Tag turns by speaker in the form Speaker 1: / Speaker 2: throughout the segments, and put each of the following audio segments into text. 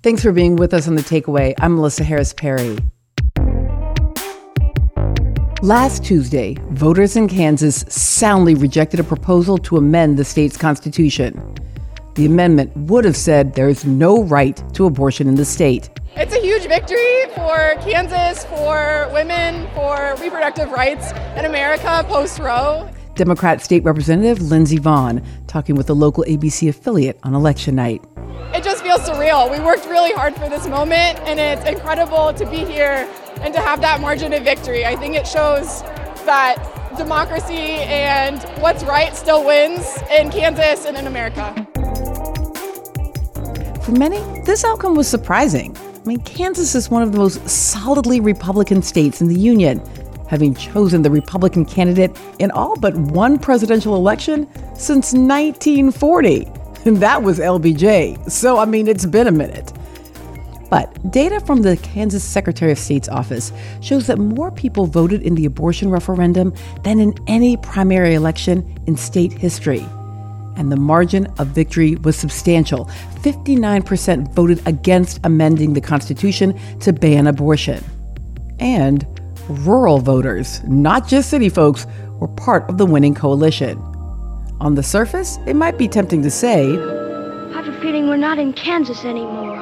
Speaker 1: Thanks for being with us on The Takeaway. I'm Melissa Harris Perry. Last Tuesday, voters in Kansas soundly rejected a proposal to amend the state's constitution. The amendment would have said there is no right to abortion in the state.
Speaker 2: It's a huge victory for Kansas, for women, for reproductive rights in America post-Roe.
Speaker 1: Democrat State Representative Lindsey Vonn talking with the local ABC affiliate on election night.
Speaker 2: It just feels surreal. We worked really hard for this moment, and it's incredible to be here and to have that margin of victory. I think it shows that democracy and what's right still wins in Kansas and in America.
Speaker 1: For many, this outcome was surprising. I mean, Kansas is one of the most solidly Republican states in the union, having chosen the Republican candidate in all but one presidential election since 1940. And that was LBJ. So, I mean, it's been a minute. But data from the Kansas Secretary of State's office shows that more people voted in the abortion referendum than in any primary election in state history. And the margin of victory was substantial. 59% voted against amending the Constitution to ban abortion. And rural voters, not just city folks, were part of the winning coalition. On the surface, it might be tempting to say,
Speaker 3: I have a feeling we're not in Kansas anymore.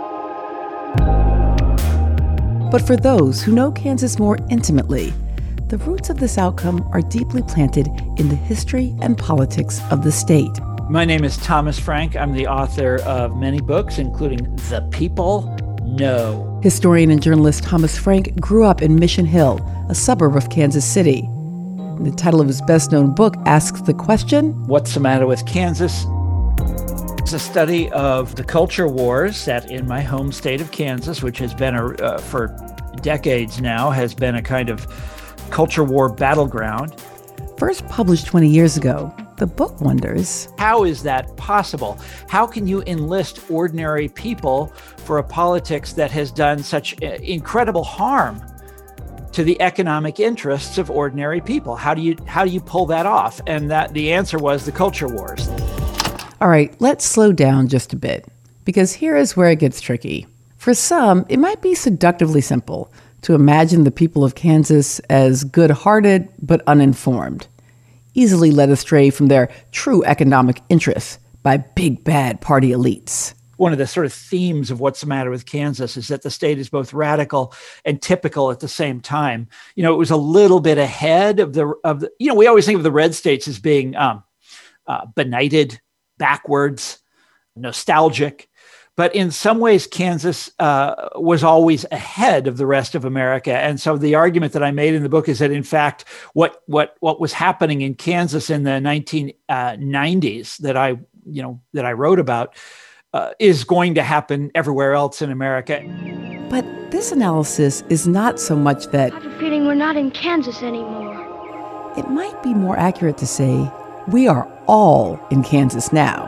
Speaker 1: But for those who know Kansas more intimately, the roots of this outcome are deeply planted in the history and politics of the state.
Speaker 4: My name is Thomas Frank. I'm the author of many books, including The People Know.
Speaker 1: Historian and journalist Thomas Frank grew up in Mission Hill, a suburb of Kansas City. The title of his best-known book asks the question,
Speaker 4: What's the Matter with Kansas? It's a study of the culture wars set in my home state of Kansas, which has been, for decades now, has been a kind of culture war battleground.
Speaker 1: First published 20 years ago, the book wonders,
Speaker 4: how is that possible? How can you enlist ordinary people for a politics that has done such incredible harm to the economic interests of ordinary people? How do you pull that off? And that the answer was the culture wars.
Speaker 1: All right, let's slow down just a bit, because here is where it gets tricky. For some, it might be seductively simple to imagine the people of Kansas as good-hearted but uninformed, easily led astray from their true economic interests by big bad party elites.
Speaker 4: One of the sort of themes of what's the matter with Kansas is that the state is both radical and typical at the same time. You know, it was a little bit ahead of the we always think of the red states as being benighted, backwards, nostalgic. But in some ways, Kansas was always ahead of the rest of America. And so the argument that I made in the book is that, in fact, what was happening in Kansas in the 1990s that I wrote about is going to happen everywhere else in America.
Speaker 1: But this analysis is not so much that
Speaker 3: I have a feeling we're not in Kansas anymore.
Speaker 1: It might be more accurate to say we are all in Kansas now.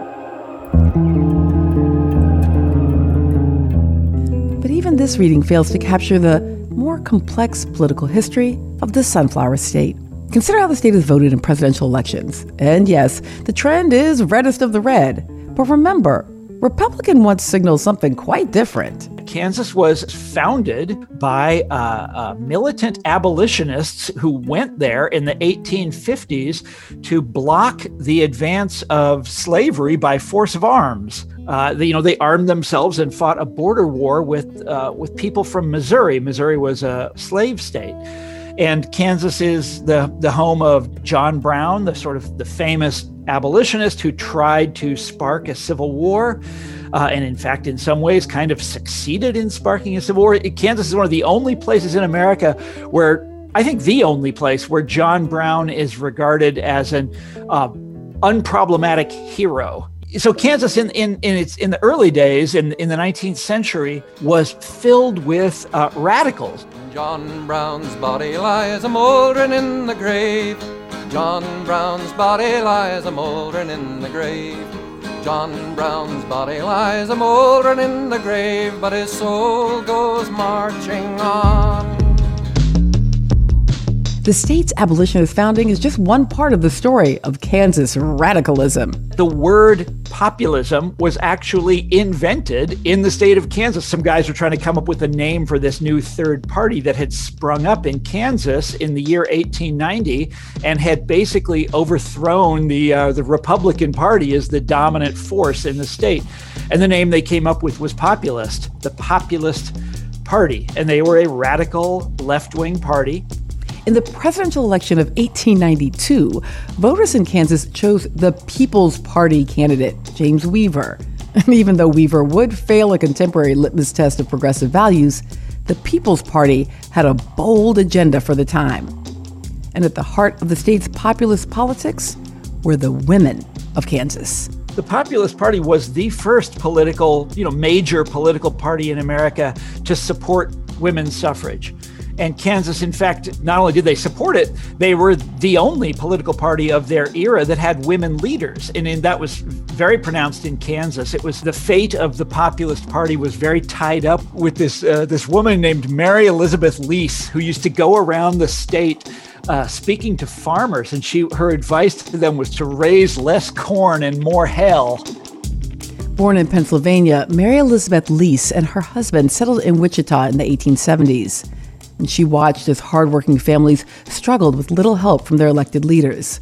Speaker 1: But even this reading fails to capture the more complex political history of the Sunflower State. Consider how the state has voted in presidential elections. And yes, the trend is reddest of the red. But remember, Republican once signaled something quite different.
Speaker 4: Kansas was founded by militant abolitionists who went there in the 1850s to block the advance of slavery by force of arms. They armed themselves and fought a border war with people from Missouri. Missouri was a slave state. And Kansas is the home of John Brown, the famous abolitionist who tried to spark a civil war, and in fact, in some ways, kind of succeeded in sparking a civil war. Kansas is one of the only places in America where, I think the only place where John Brown is regarded as an unproblematic hero. So Kansas in the early days, in the 19th century, was filled with radicals.
Speaker 5: John Brown's body lies a-mouldering in the grave. John Brown's body lies a-mouldering in the grave. John Brown's body lies a-mouldering in the grave, but his soul goes marching on.
Speaker 1: The state's abolitionist founding is just one part of the story of Kansas radicalism.
Speaker 4: The word populism was actually invented in the state of Kansas. Some guys were trying to come up with a name for this new third party that had sprung up in Kansas in the year 1890 and had basically overthrown the Republican Party as the dominant force in the state. And the name they came up with was Populist, the Populist Party. And they were a radical left-wing party.
Speaker 1: In the presidential election of 1892, voters in Kansas chose the People's Party candidate, James Weaver. And even though Weaver would fail a contemporary litmus test of progressive values, the People's Party had a bold agenda for the time. And at the heart of the state's populist politics were the women of Kansas.
Speaker 4: The Populist Party was the first major political party in America to support women's suffrage. And Kansas, in fact, not only did they support it, they were the only political party of their era that had women leaders. And that was very pronounced in Kansas. It was the fate of the Populist Party was very tied up with this woman named Mary Elizabeth Lease, who used to go around the state speaking to farmers. And her advice to them was to raise less corn and more hell.
Speaker 1: Born in Pennsylvania, Mary Elizabeth Lease and her husband settled in Wichita in the 1870s. And she watched as hardworking families struggled with little help from their elected leaders.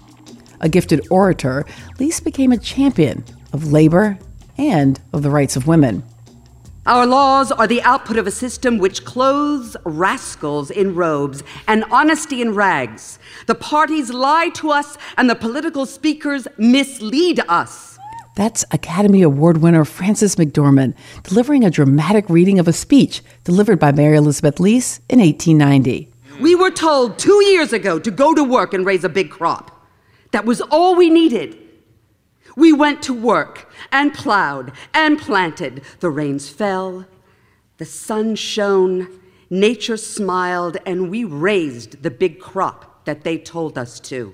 Speaker 1: A gifted orator, Lease became a champion of labor and of the rights of women.
Speaker 6: Our laws are the output of a system which clothes rascals in robes and honesty in rags. The parties lie to us and the political speakers mislead us.
Speaker 1: That's Academy Award winner Frances McDormand delivering a dramatic reading of a speech delivered by Mary Elizabeth Lease in 1890.
Speaker 6: We were told 2 years ago to go to work and raise a big crop. That was all we needed. We went to work and plowed and planted. The rains fell, the sun shone, nature smiled, and we raised the big crop that they told us to.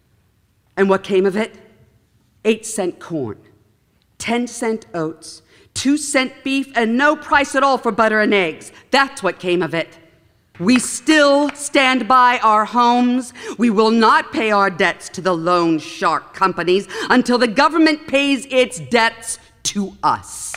Speaker 6: And what came of it? 8-cent corn, 10-cent oats, 2-cent beef, and no price at all for butter and eggs. That's what came of it. We still stand by our homes. We will not pay our debts to the loan shark companies until the government pays its debts to us.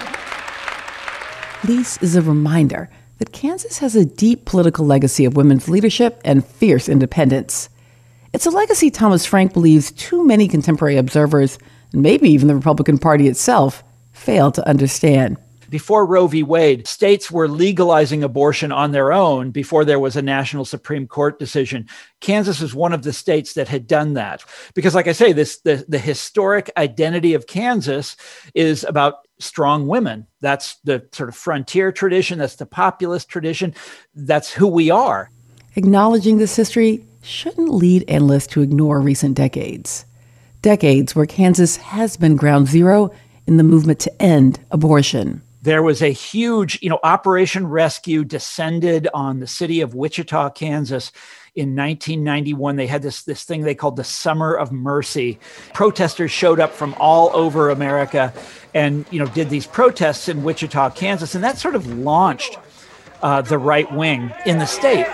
Speaker 1: Lease is a reminder that Kansas has a deep political legacy of women's leadership and fierce independence. It's a legacy Thomas Frank believes too many contemporary observers, and maybe even the Republican Party itself, fail to understand.
Speaker 4: Before Roe v. Wade, states were legalizing abortion on their own before there was a national Supreme Court decision. Kansas was one of the states that had done that. Because like I say, the historic identity of Kansas is about strong women. That's the sort of frontier tradition. That's the populist tradition. That's who we are.
Speaker 1: Acknowledging this history shouldn't lead analysts to ignore recent decades. Decades where Kansas has been ground zero in the movement to end abortion.
Speaker 4: There was a huge, Operation Rescue descended on the city of Wichita, Kansas in 1991. They had this thing they called the Summer of Mercy. Protesters showed up from all over America and, did these protests in Wichita, Kansas. And that sort of launched the right wing in the state.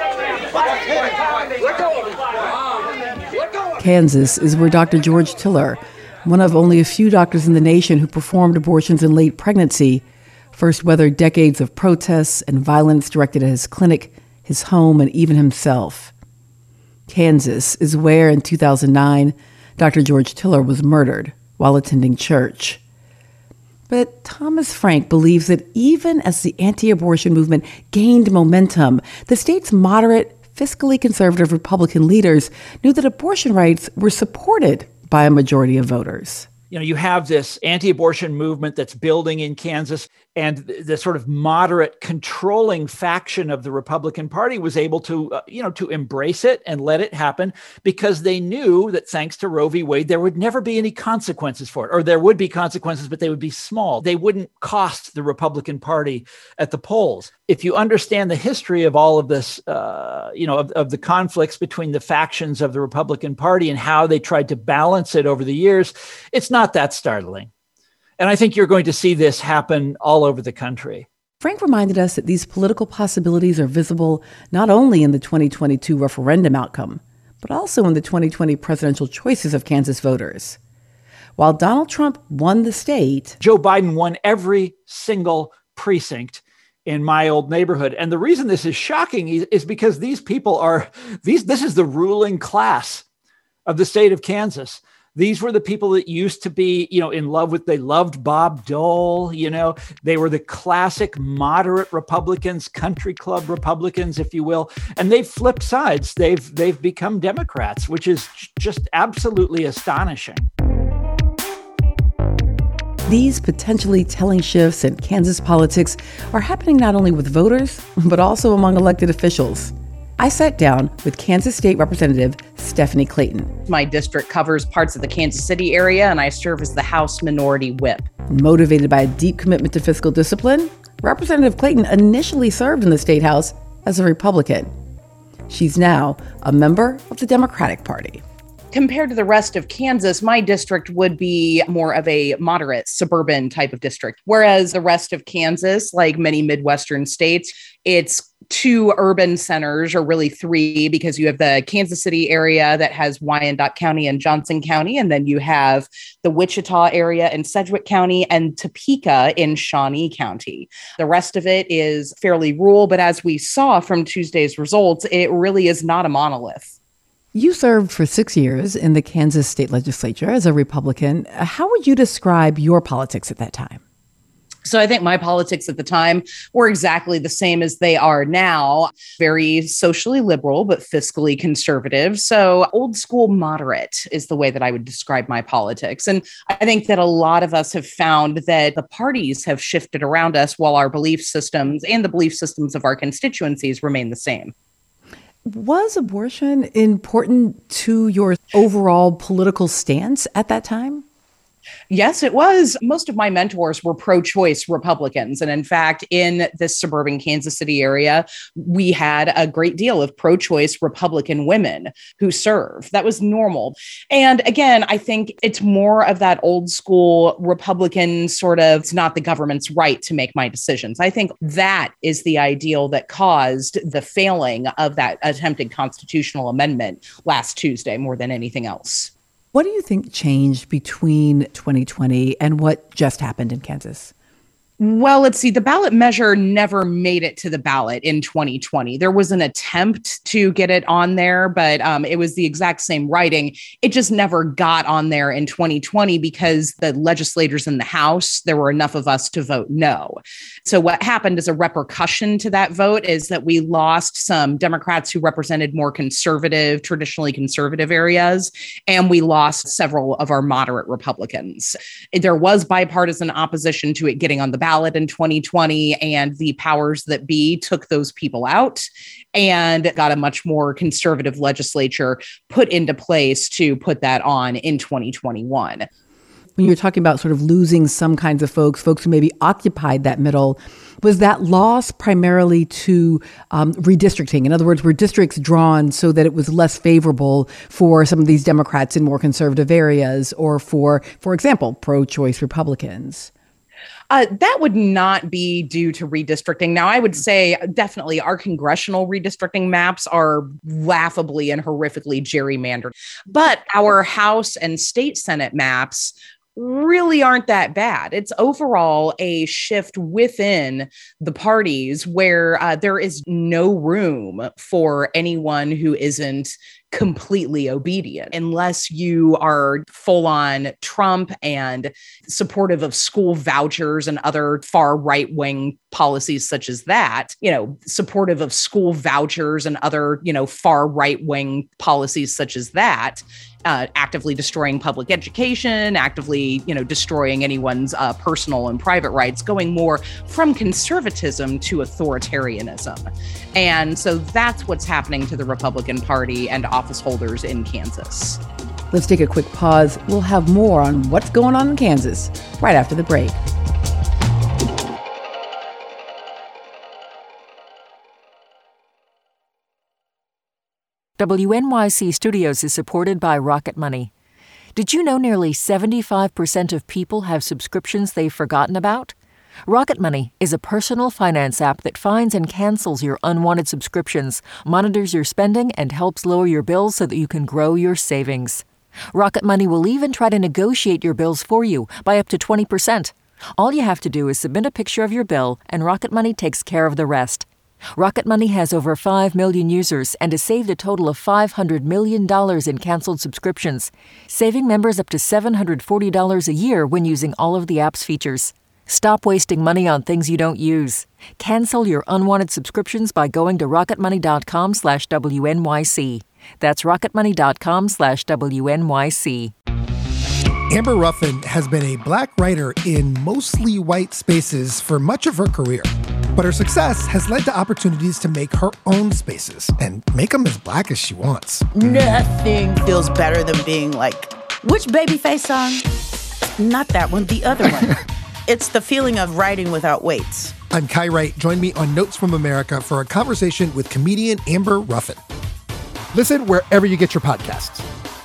Speaker 1: Kansas is where Dr. George Tiller, one of only a few doctors in the nation who performed abortions in late pregnancy, first weathered decades of protests and violence directed at his clinic, his home, and even himself. Kansas is where, in 2009, Dr. George Tiller was murdered while attending church. But Thomas Frank believes that even as the anti-abortion movement gained momentum, the state's moderate, fiscally conservative Republican leaders knew that abortion rights were supported by a majority of voters.
Speaker 4: You have this anti-abortion movement that's building in Kansas, and the sort of moderate controlling faction of the Republican Party was able to, to embrace it and let it happen because they knew that thanks to Roe v. Wade, there would never be any consequences for it, or there would be consequences, but they would be small. They wouldn't cost the Republican Party at the polls. If you understand the history of all of this, of the conflicts between the factions of the Republican Party and how they tried to balance it over the years, it's not that startling. And I think you're going to see this happen all over the country.
Speaker 1: Frank reminded us that these political possibilities are visible not only in the 2022 referendum outcome, but also in the 2020 presidential choices of Kansas voters. While Donald Trump won the state,
Speaker 4: Joe Biden won every single precinct in my old neighborhood. And the reason this is shocking is because these people this is the ruling class of the state of Kansas. These were the people that used to be, they loved Bob Dole, they were the classic moderate Republicans, country club Republicans, if you will. And they've flipped sides. They've become Democrats, which is just absolutely astonishing.
Speaker 1: These potentially telling shifts in Kansas politics are happening not only with voters, but also among elected officials. I sat down with Kansas State Representative Stephanie Clayton.
Speaker 7: My district covers parts of the Kansas City area, and I serve as the House Minority Whip.
Speaker 1: Motivated by a deep commitment to fiscal discipline, Representative Clayton initially served in the State House as a Republican. She's now a member of the Democratic Party.
Speaker 7: Compared to the rest of Kansas, my district would be more of a moderate suburban type of district, whereas the rest of Kansas, like many Midwestern states, it's 2 urban centers, or really 3, because you have the Kansas City area that has Wyandotte County and Johnson County, and then you have the Wichita area in Sedgwick County and Topeka in Shawnee County. The rest of it is fairly rural, but as we saw from Tuesday's results, it really is not a monolith.
Speaker 1: You served for 6 years in the Kansas State Legislature as a Republican. How would you describe your politics at that time?
Speaker 7: So I think my politics at the time were exactly the same as they are now. Very socially liberal, but fiscally conservative. So old school moderate is the way that I would describe my politics. And I think that a lot of us have found that the parties have shifted around us while our belief systems and the belief systems of our constituencies remain the same.
Speaker 1: Was abortion important to your overall political stance at that time?
Speaker 7: Yes, it was. Most of my mentors were pro-choice Republicans. And in fact, in this suburban Kansas City area, we had a great deal of pro-choice Republican women who served. That was normal. And again, I think it's more of that old school Republican sort of, it's not the government's right to make my decisions. I think that is the ideal that caused the failing of that attempted constitutional amendment last Tuesday more than anything else.
Speaker 1: What do you think changed between 2020 and what just happened in Kansas?
Speaker 7: Well, let's see. The ballot measure never made it to the ballot in 2020. There was an attempt to get it on there, but it was the exact same writing. It just never got on there in 2020 because the legislators in the House, there were enough of us to vote no. So what happened as a repercussion to that vote is that we lost some Democrats who represented more conservative, traditionally conservative areas, and we lost several of our moderate Republicans. There was bipartisan opposition to it getting on the ballot in 2020, and the powers that be took those people out and got a much more conservative legislature put into place to put that on in 2021.
Speaker 1: When you're talking about sort of losing some kinds of folks who maybe occupied that middle, was that loss primarily to redistricting? In other words, were districts drawn so that it was less favorable for some of these Democrats in more conservative areas, or for example, pro-choice Republicans?
Speaker 7: That would not be due to redistricting. Now, I would say definitely our congressional redistricting maps are laughably and horrifically gerrymandered. But our House and state Senate maps really aren't that bad. It's overall a shift within the parties where there is no room for anyone who isn't completely obedient, unless you are full on Trump and supportive of school vouchers and other far right wing policies such as that, supportive of school vouchers and other, far right wing policies such as that. Actively destroying public education, actively, destroying anyone's personal and private rights, going more from conservatism to authoritarianism. And so that's what's happening to the Republican Party and office holders in Kansas.
Speaker 1: Let's take a quick pause. We'll have more on what's going on in Kansas right after the break.
Speaker 8: WNYC Studios is supported by Rocket Money. Did you know nearly 75% of people have subscriptions they've forgotten about? Rocket Money is a personal finance app that finds and cancels your unwanted subscriptions, monitors your spending, and helps lower your bills so that you can grow your savings. Rocket Money will even try to negotiate your bills for you by up to 20%. All you have to do is submit a picture of your bill, and Rocket Money takes care of the rest. Rocket Money has over 5 million users and has saved a total of $500 million in canceled subscriptions, saving members up to $740 a year when using all of the app's features. Stop wasting money on things you don't use. Cancel your unwanted subscriptions by going to rocketmoney.com/WNYC. That's rocketmoney.com/WNYC.
Speaker 9: Amber Ruffin has been a Black writer in mostly white spaces for much of her career. But her success has led to opportunities to make her own spaces and make them as Black as she wants.
Speaker 10: Nothing feels better than being like, which Babyface song? Not that one, the other one. It's the feeling of writing without weights.
Speaker 9: I'm Kai Wright. Join me on Notes from America for a conversation with comedian Amber Ruffin. Listen wherever you get your podcasts.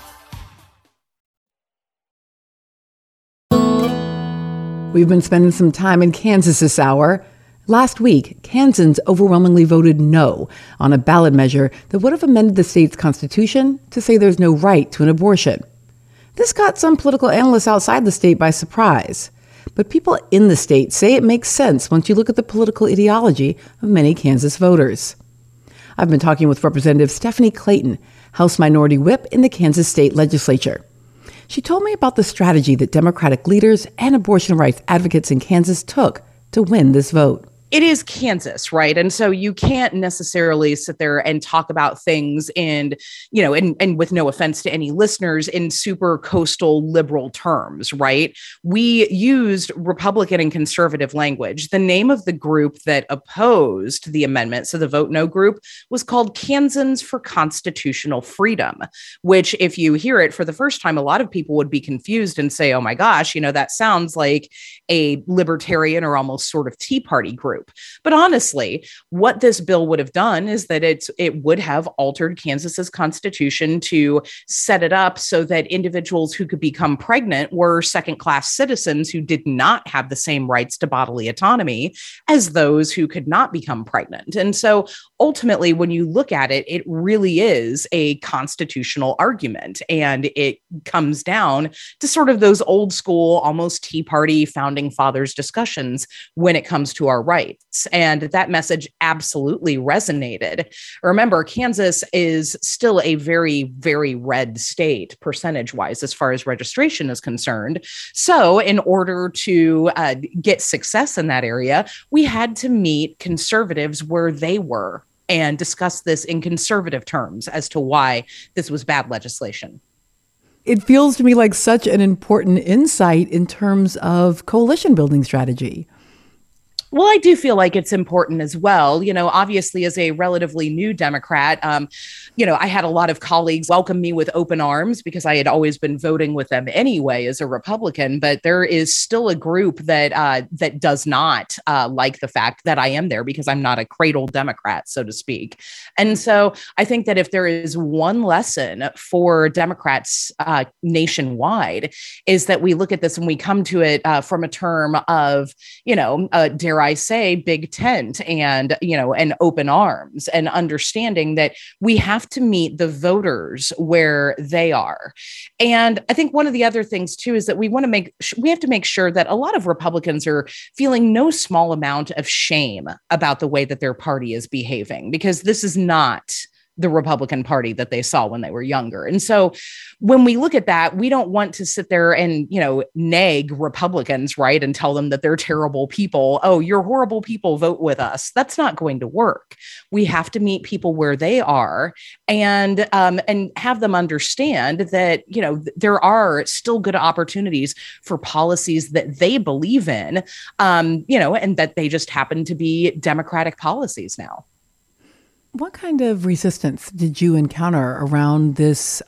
Speaker 1: We've been spending some time in Kansas this hour. Last week, Kansans overwhelmingly voted no on a ballot measure that would have amended the state's constitution to say there's no right to an abortion. This got some political analysts outside the state by surprise. But people in the state say it makes sense once you look at the political ideology of many Kansas voters. I've been talking with Representative Stephanie Clayton, House Minority Whip in the Kansas State Legislature. She told me about the strategy that Democratic leaders and abortion rights advocates in Kansas took to win this vote.
Speaker 7: It is Kansas, right? And so you can't necessarily sit there and talk about things and with no offense to any listeners, in super coastal liberal terms, right? We used Republican and conservative language. The name of the group that opposed the amendment, so the Vote No group, was called Kansans for Constitutional Freedom, which if you hear it for the first time, a lot of people would be confused and say, oh my gosh, that sounds like a libertarian or almost sort of Tea Party group. But honestly, what this bill would have done is that it would have altered Kansas's constitution to set it up so that individuals who could become pregnant were second-class citizens who did not have the same rights to bodily autonomy as those who could not become pregnant. And so ultimately, when you look at it, it really is a constitutional argument. And it comes down to sort of those old school, almost Tea Party founding fathers discussions when it comes to our rights. And that message absolutely resonated. Remember, Kansas is still a very, very red state percentage-wise as far as registration is concerned. So in order to get success in that area, we had to meet conservatives where they were and discuss this in conservative terms as to why this was bad legislation.
Speaker 1: It feels to me like such an important insight in terms of coalition building strategy.
Speaker 7: Well, I do feel like it's important as well. Obviously, as a relatively new Democrat, I had a lot of colleagues welcome me with open arms because I had always been voting with them anyway as a Republican. But there is still a group that does not like the fact that I am there because I'm not a cradle Democrat, so to speak. And so I think that if there is one lesson for Democrats nationwide, is that we look at this and we come to it from a term of, dare I say, big tent and open arms, and understanding that we have to meet the voters where they are. And I think one of the other things too is that we have to make sure that a lot of Republicans are feeling no small amount of shame about the way that their party is behaving, because this is not the Republican Party that they saw when they were younger. And so when we look at that, we don't want to sit there and, nag Republicans, right, and tell them that they're terrible people. Oh, you're horrible people, vote with us. That's not going to work. We have to meet people where they are and have them understand that, there are still good opportunities for policies that they believe in, and that they just happen to be Democratic policies now.
Speaker 1: What kind of resistance did you encounter around this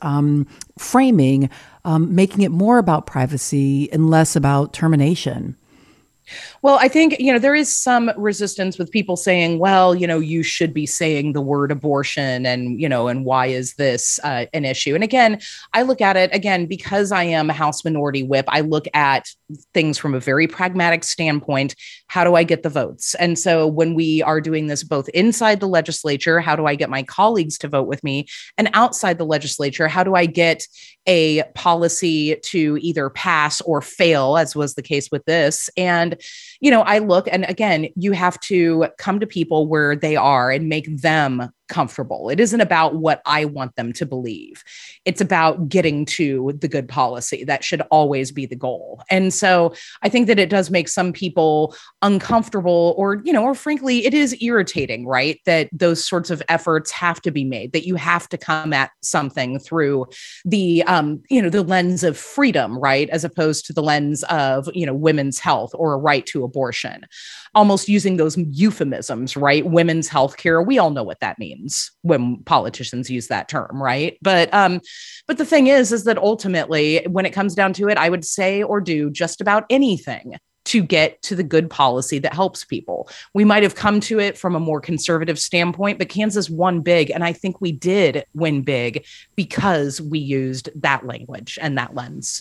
Speaker 1: framing, making it more about privacy and less about termination?
Speaker 7: Well, I think, there is some resistance with people saying, well, you should be saying the word abortion and, and why is this an issue? And again, I look at it again, because I am a House Minority Whip, I look at things from a very pragmatic standpoint. How do I get the votes? And so when we are doing this both inside the legislature, how do I get my colleagues to vote with me? And outside the legislature, how do I get a policy to either pass or fail, as was the case with this? And I look, and again, you have to come to people where they are and make them comfortable. It isn't about what I want them to believe. It's about getting to the good policy. That should always be the goal. And so I think that it does make some people uncomfortable or frankly, it is irritating, right? That those sorts of efforts have to be made, that you have to come at something through the, the lens of freedom, right? As opposed to the lens of, women's health or a right to abortion, almost using those euphemisms, right? Women's health care. We all know what that means when politicians use that term, right? But the thing is that ultimately, when it comes down to it, I would say or do just about anything to get to the good policy that helps people. We might have come to it from a more conservative standpoint, but Kansas won big. And I think we did win big because we used that language and that lens.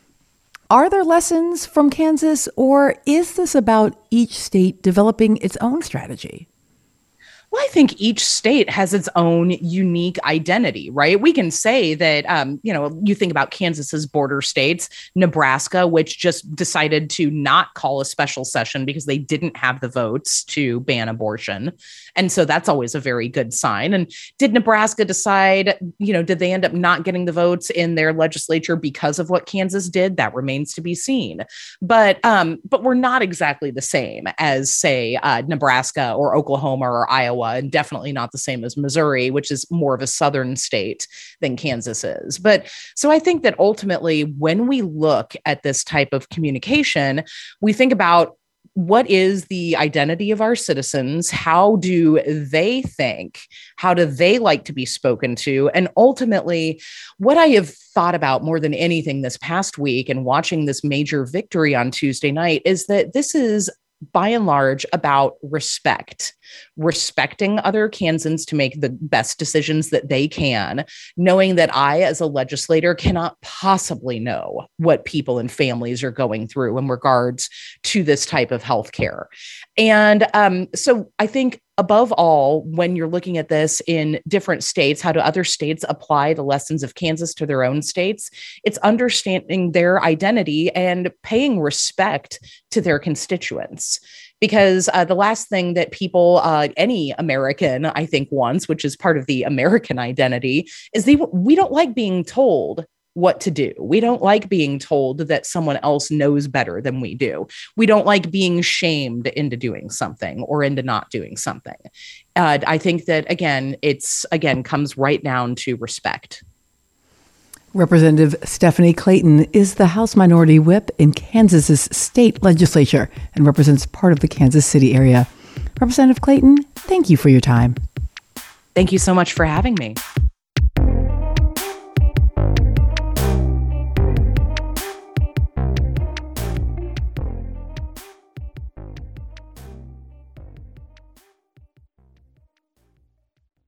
Speaker 1: Are there lessons from Kansas, or is this about each state developing its own strategy?
Speaker 7: Well, I think each state has its own unique identity, right? We can say that, you think about Kansas's border states, Nebraska, which just decided to not call a special session because they didn't have the votes to ban abortion. And so that's always a very good sign. And did Nebraska decide, did they end up not getting the votes in their legislature because of what Kansas did? That remains to be seen. But we're not exactly the same as, say, Nebraska or Oklahoma or Iowa, and definitely not the same as Missouri, which is more of a southern state than Kansas is. But so I think that ultimately, when we look at this type of communication, we think about what is the identity of our citizens? How do they think? How do they like to be spoken to? And ultimately, what I have thought about more than anything this past week and watching this major victory on Tuesday night is that this is by and large about respecting other Kansans to make the best decisions that they can, knowing that I, as a legislator, cannot possibly know what people and families are going through in regards to this type of healthcare. And so I think above all, when you're looking at this in different states, how do other states apply the lessons of Kansas to their own states? It's understanding their identity and paying respect to their constituents. Because the last thing that people, any American, I think, wants, which is part of the American identity, is we don't like being told what to do. We don't like being told that someone else knows better than we do. We don't like being shamed into doing something or into not doing something. I think that, again, comes right down to respect.
Speaker 1: Representative Stephanie Clayton is the House Minority Whip in Kansas's state legislature and represents part of the Kansas City area. Representative Clayton, thank you for your time.
Speaker 7: Thank you so much for having me.